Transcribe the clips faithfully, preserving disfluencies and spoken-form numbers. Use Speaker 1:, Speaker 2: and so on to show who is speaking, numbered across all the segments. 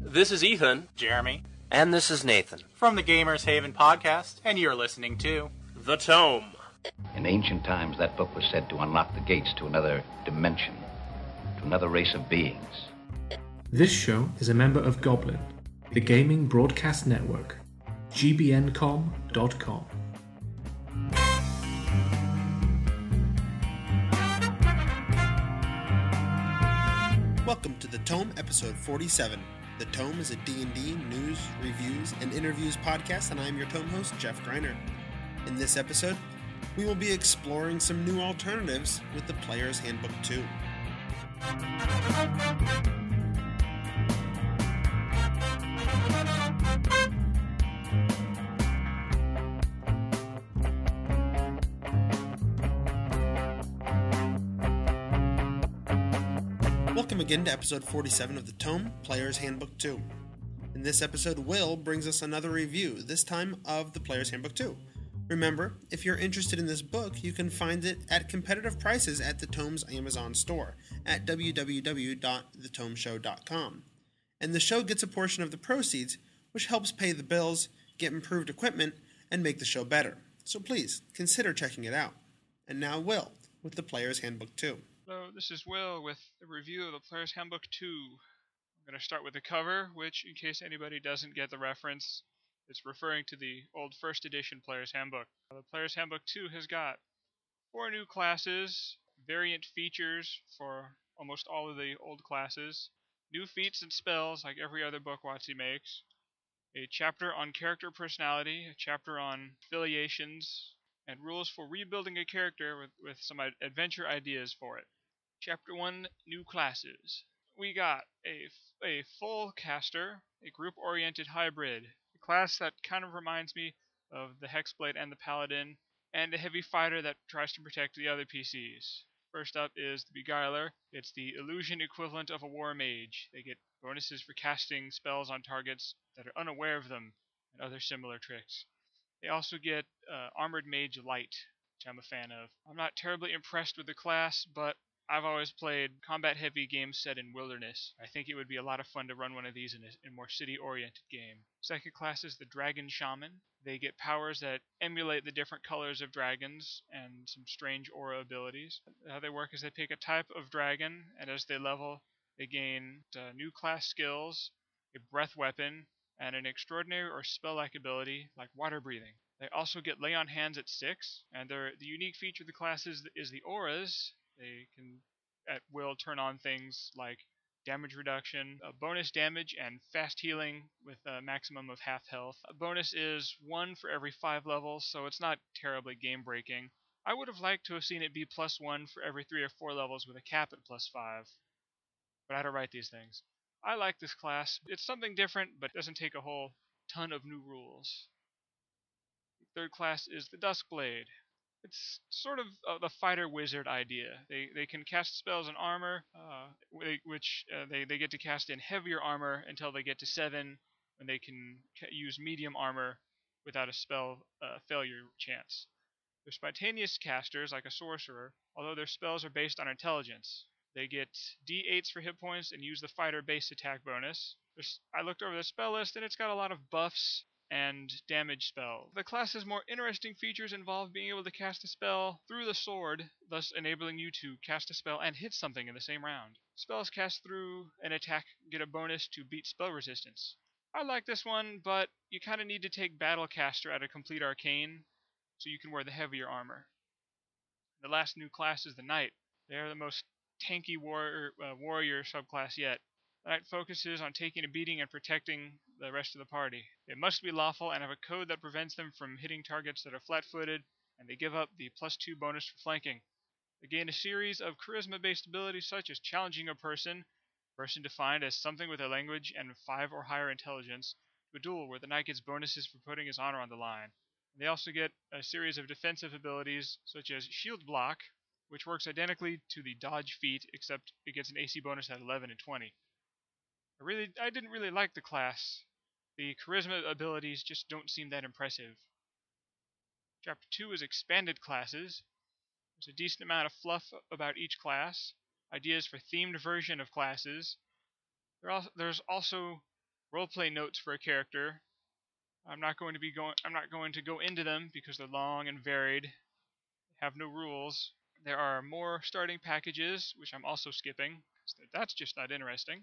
Speaker 1: This is Ethan.
Speaker 2: Jeremy.
Speaker 3: And this is Nathan.
Speaker 2: From the Gamers Haven podcast, and you're listening to
Speaker 1: The Tome.
Speaker 4: In ancient times, that book was said to unlock the gates to another dimension, to another race of beings.
Speaker 5: This show is a member of Goblin, the gaming broadcast network, G B N com dot com.
Speaker 6: Welcome to The Tome, episode forty-seven. The Tome is a D and D news, reviews, and interviews podcast, and I am your Tome host, Jeff Greiner. In this episode, we will be exploring some new alternatives with the Player's Handbook two. Welcome again to episode forty-seven of The Tome, Player's Handbook two. In this episode, Will brings us another review, this time of the Player's Handbook two. Remember, if you're interested in this book, you can find it at competitive prices at The Tome's Amazon store at w w w dot the tome show dot com. And the show gets a portion of the proceeds, which helps pay the bills, get improved equipment, and make the show better. So please, consider checking it out. And now Will, with the Player's Handbook two.
Speaker 7: Hello, this is Will with a review of the Player's Handbook two. I'm going to start with the cover, which, in case anybody doesn't get the reference, it's referring to the old first edition Player's Handbook. The Player's Handbook two has got four new classes, variant features for almost all of the old classes, new feats and spells like every other book WotC makes, a chapter on character personality, a chapter on affiliations, and rules for rebuilding a character with, with some adventure ideas for it. Chapter one, New Classes. We got a, a full caster, a group-oriented hybrid, a class that kind of reminds me of the Hexblade and the Paladin, and a heavy fighter that tries to protect the other P Cs. First up is the Beguiler. It's the illusion equivalent of a War Mage. They get bonuses for casting spells on targets that are unaware of them, and other similar tricks. They also get uh, Armored Mage Light, which I'm a fan of. I'm not terribly impressed with the class, but I've always played combat-heavy games set in wilderness. I think it would be a lot of fun to run one of these in a, in a more city-oriented game. Second class is the Dragon Shaman. They get powers that emulate the different colors of dragons and some strange aura abilities. How they work is they pick a type of dragon, and as they level, they gain uh, new class skills, a breath weapon, and an extraordinary or spell-like ability like water breathing. They also get Lay on Hands at six, and the unique feature of the class is, is the auras. They can at will turn on things like damage reduction, uh, bonus damage, and fast healing with a maximum of half health. A bonus is one for every five levels, so it's not terribly game-breaking. I would have liked to have seen it be plus one for every three or four levels with a cap at plus five, but I had to write these things. I like this class. It's something different, but doesn't take a whole ton of new rules. The third class is the Duskblade. It's sort of uh, the fighter wizard idea. They they can cast spells in armor, uh, which uh, they, they get to cast in heavier armor until they get to seven, when they can ca- use medium armor without a spell uh, failure chance. They're spontaneous casters, like a sorcerer, although their spells are based on intelligence. They get D eights for hit points and use the fighter base attack bonus. There's, I looked over the spell list, and it's got a lot of buffs and damage spells. The class's more interesting features involve being able to cast a spell through the sword, thus enabling you to cast a spell and hit something in the same round. Spells cast through an attack get a bonus to beat spell resistance. I like this one, but you kind of need to take Battlecaster out of Complete Arcane so you can wear the heavier armor. The last new class is the Knight. They are the most tanky warrior, uh, warrior subclass yet. The Knight focuses on taking a beating and protecting the rest of the party. They must be lawful and have a code that prevents them from hitting targets that are flat-footed, and they give up the plus two bonus for flanking. They gain a series of charisma-based abilities such as challenging a person, person defined as something with a language and five or higher intelligence, to a duel where the Knight gets bonuses for putting his honor on the line. They also get a series of defensive abilities such as Shield Block, which works identically to the Dodge feat, except it gets an A C bonus at eleven and twenty. I really, I didn't really like the class. The charisma abilities just don't seem that impressive. Chapter two is Expanded Classes. There's a decent amount of fluff about each class, ideas for themed version of classes. There also, there's also roleplay notes for a character. I'm not going to be going. I'm not going to go into them because they're long and varied. Have no rules. There are more starting packages, which I'm also skipping. That's just not interesting.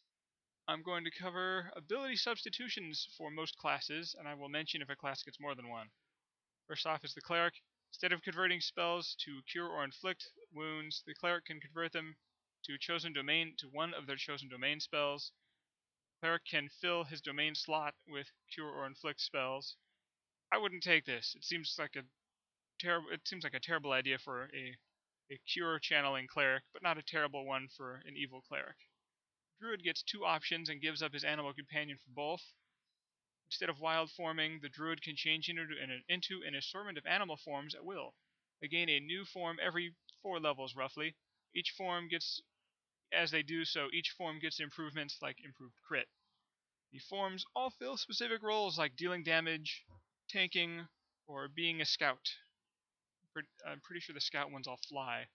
Speaker 7: I'm going to cover ability substitutions for most classes, and I will mention if a class gets more than one. First off is the cleric. Instead of converting spells to cure or inflict wounds, the cleric can convert them to chosen domain to one of their chosen domain spells. Cleric can fill his domain slot with cure or inflict spells. I wouldn't take this. It seems like a terrible. It seems like a terrible idea for a a cure channeling cleric, but not a terrible one for an evil cleric. Druid gets two options and gives up his animal companion for both. Instead of wild forming, the druid can change into an, into an assortment of animal forms at will. They gain a new form every four levels roughly. Each form gets, as they do so, each form gets improvements like improved crit. The forms all fill specific roles like dealing damage, tanking, or being a scout. I'm pretty sure the scout ones all fly.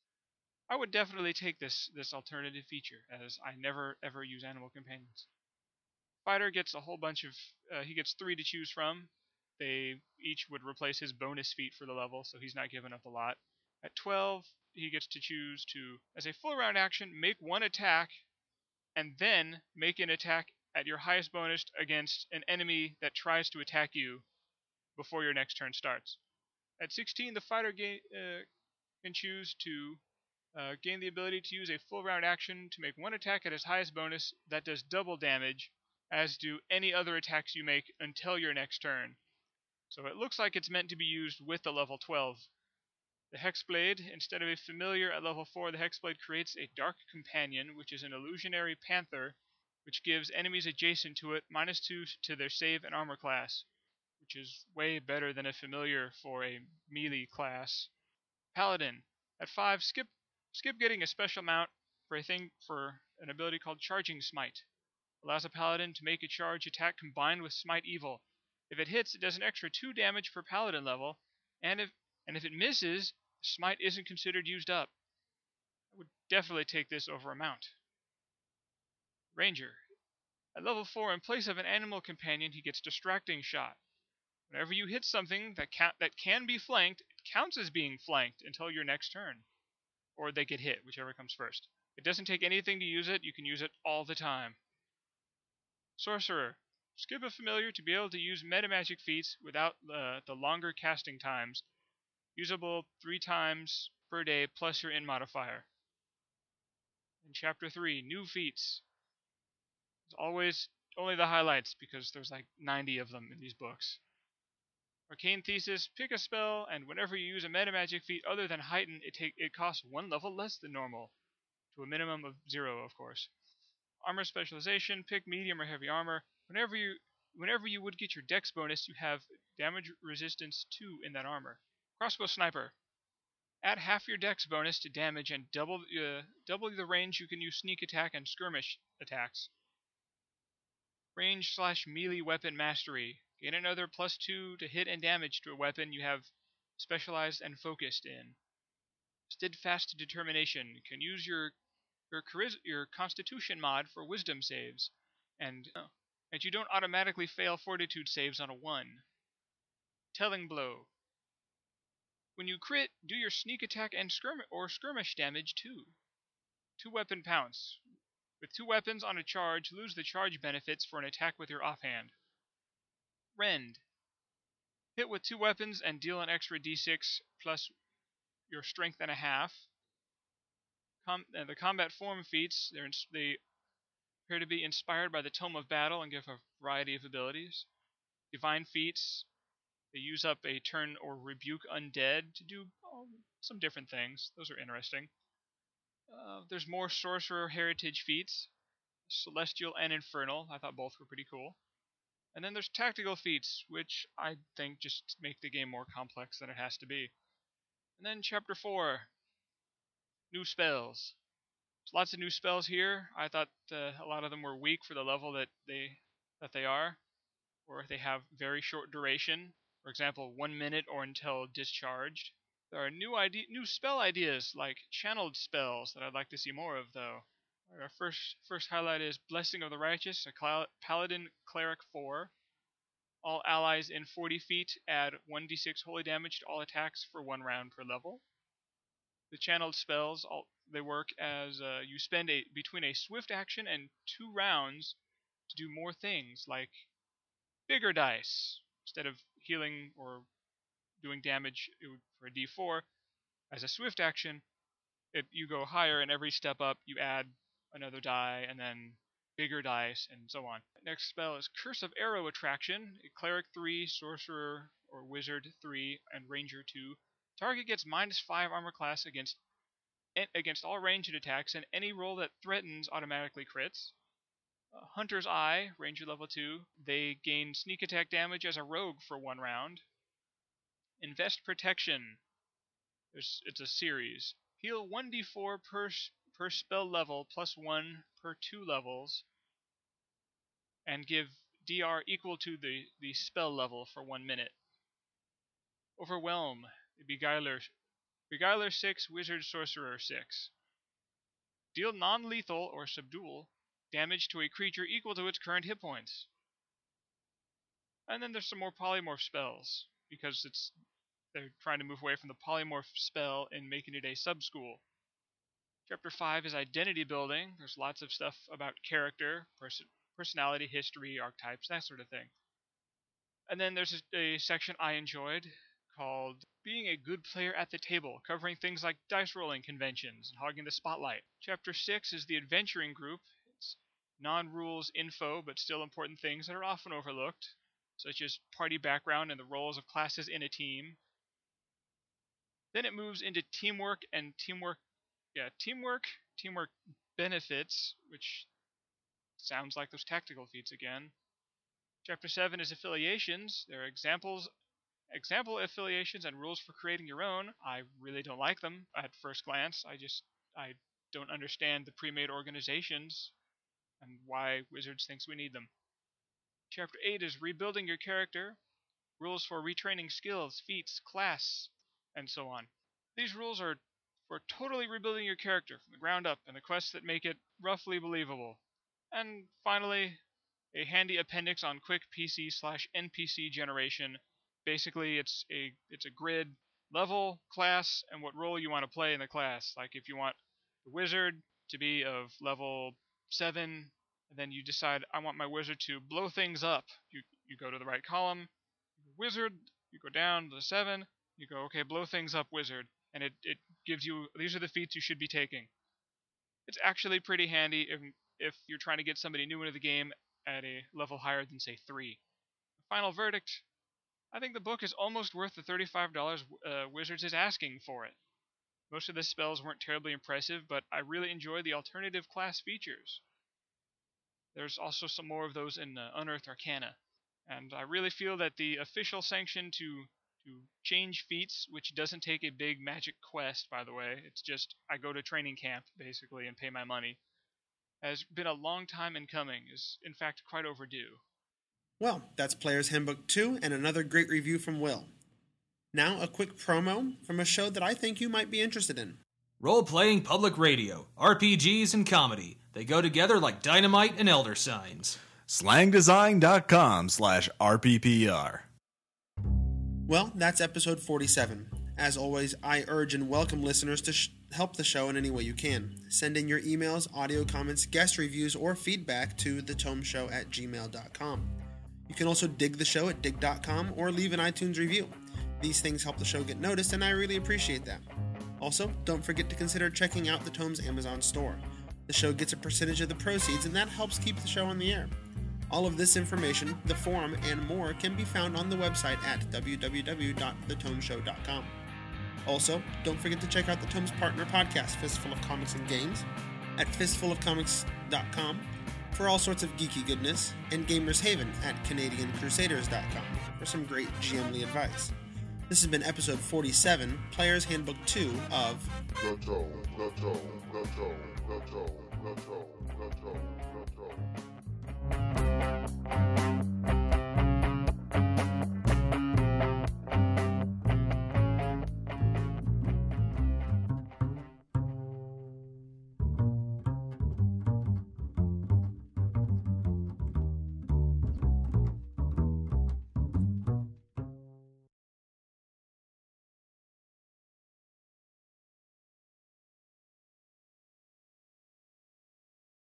Speaker 7: I would definitely take this this alternative feature, as I never ever use animal companions. Fighter gets a whole bunch of, uh, he gets three to choose from. They each would replace his bonus feat for the level, so he's not giving up a lot. At twelve, he gets to choose to, as a full round action, make one attack, and then make an attack at your highest bonus against an enemy that tries to attack you before your next turn starts. At sixteen, the fighter ga- uh, can choose to uh, gain the ability to use a full round action to make one attack at his highest bonus that does double damage, as do any other attacks you make until your next turn. So it looks like it's meant to be used with the level twelve. The Hexblade, instead of a familiar at level four, the Hexblade creates a Dark Companion, which is an illusionary panther, which gives enemies adjacent to it minus two to their save and armor class, which is way better than a familiar for a melee class. Paladin, at five, skip skip getting a special mount for a thing for an ability called Charging Smite. Allows a paladin to make a charge attack combined with Smite Evil. If it hits, it does an extra two damage per paladin level, and if and if it misses, Smite isn't considered used up. I would definitely take this over a mount. Ranger. At level four, in place of an animal companion, he gets Distracting Shot. Whenever you hit something that can, that can be flanked, it counts as being flanked until your next turn. Or they get hit, whichever comes first. It doesn't take anything to use it, you can use it all the time. Sorcerer. Skip a familiar to be able to use meta magic feats without uh, the longer casting times. Usable three times per day plus your in modifier. In Chapter three, new feats. As always, only the highlights because there's like ninety of them in these books. Arcane Thesis, pick a spell, and whenever you use a meta magic feat other than Heighten, it, take, it costs one level less than normal. To a minimum of zero, of course. Armor Specialization, pick medium or heavy armor. Whenever you whenever you would get your dex bonus, you have damage resistance two in that armor. Crossbow Sniper. Add half your dex bonus to damage and double, uh, double the range you can use sneak attack and skirmish attacks. Range slash melee weapon mastery. Gain another plus two to hit and damage to a weapon you have specialized and focused in. Steadfast Determination. Can use your your, chariz- your Constitution mod for wisdom saves, and uh, and you don't automatically fail Fortitude saves on a one. Telling Blow. When you crit, do your sneak attack and skirm- or skirmish damage too. Two Weapon Pounce. With two weapons on a charge, lose the charge benefits for an attack with your offhand. Rend. Hit with two weapons and deal an extra d six plus your strength and a half. Com- uh, the combat form feats, they're ins- they appear to be inspired by the Tome of Battle and give a variety of abilities. Divine feats, they use up a turn or rebuke undead to do oh, some different things. Those are interesting. Uh, there's more sorcerer heritage feats, celestial and infernal. I thought both were pretty cool. And then there's tactical feats, which I think just make the game more complex than it has to be. And then chapter four, new spells. There's lots of new spells here. I thought uh, a lot of them were weak for the level that they that they are, or they have very short duration. For example, one minute or until discharged. There are new idea, new spell ideas like channeled spells that I'd like to see more of, though. Our first first highlight is Blessing of the Righteous, a cl- Paladin Cleric four. All allies in forty feet add one d six holy damage to all attacks for one round per level. The channeled spells, all, they work as uh, you spend a between a swift action and two rounds to do more things, like bigger dice. Instead of healing or doing damage for a d four, as a swift action, it, you go higher, and every step up you add another die, and then bigger dice, and so on. Next spell is Curse of Arrow Attraction, a Cleric three, Sorcerer or Wizard three, and Ranger two. Target gets minus five armor class against against all ranged attacks, and any roll that threatens automatically crits. Uh, Hunter's Eye, Ranger level two. They gain sneak attack damage as a rogue for one round. Invest Protection. There's, it's a series. Heal one d four per, per spell level plus one per two levels, and give D R equal to the, the spell level for one minute. Overwhelm. Beguiler, Beguiler six, Wizard Sorcerer six. Deal non-lethal or subdual damage to a creature equal to its current hit points. And then there's some more polymorph spells, because it's they're trying to move away from the polymorph spell and making it a sub-school. Chapter five is Identity Building. There's lots of stuff about character, pers- personality, history, archetypes, that sort of thing. And then there's a, a section I enjoyed called Being a Good Player at the Table, covering things like dice rolling conventions and hogging the spotlight. Chapter six is the Adventuring Group. It's non-rules info, but still important things that are often overlooked, such as party background and the roles of classes in a team. Then it moves into teamwork and teamwork, yeah, teamwork, teamwork benefits, which sounds like those tactical feats again. Chapter seven is Affiliations. There are examples Example affiliations and rules for creating your own. I really don't like them at first glance. I just, I don't understand the pre-made organizations and why Wizards thinks we need them. Chapter eight is Rebuilding Your Character. Rules for retraining skills, feats, class, and so on. These rules are for totally rebuilding your character from the ground up, and the quests that make it roughly believable. And finally, a handy appendix on quick P C slash N P C generation. Basically, it's a it's a grid, level, class, and what role you want to play in the class. Like if you want the wizard to be of level seven, and then you decide, I want my wizard to blow things up. You you go to the right column, wizard, you go down to the seven, you go, okay, blow things up, wizard. And it, it gives you, these are the feats you should be taking. It's actually pretty handy if, if you're trying to get somebody new into the game at a level higher than, say, three. Final verdict. I think the book is almost worth the thirty-five dollars uh, Wizards is asking for it. Most of the spells weren't terribly impressive, but I really enjoy the alternative class features. There's also some more of those in uh, Unearthed Arcana. And I really feel that the official sanction to, to change feats, which doesn't take a big magic quest, by the way, it's just I go to training camp, basically, and pay my money, has been a long time in coming, is in fact quite overdue.
Speaker 6: Well, that's Player's Handbook two, and another great review from Will. Now, a quick promo from a show that I think you might be interested in.
Speaker 1: Role-playing public radio, R P Gs, and comedy. They go together like dynamite and elder signs.
Speaker 3: slangdesign.com slash RPPR.
Speaker 6: Well, that's episode forty-seven. As always, I urge and welcome listeners to sh- help the show in any way you can. Send in your emails, audio comments, guest reviews, or feedback to thetomeshow at gmail dot com. You can also dig the show at dig dot com or leave an iTunes review. These things help the show get noticed, and I really appreciate that. Also, don't forget to consider checking out the Tomes Amazon store. The show gets a percentage of the proceeds, and that helps keep the show on the air. All of this information, the forum, and more can be found on the website at w w w dot the tome show dot com. Also, don't forget to check out the Tomes partner podcast, Fistful of Comics and Games, at fistful of comics dot com for all sorts of geeky goodness, and Gamers Haven at canadian crusaders dot com for some great G M-ly advice. This has been episode forty-seven, Player's Handbook two of
Speaker 8: The Tome, The Tome, The Tome, The Tome.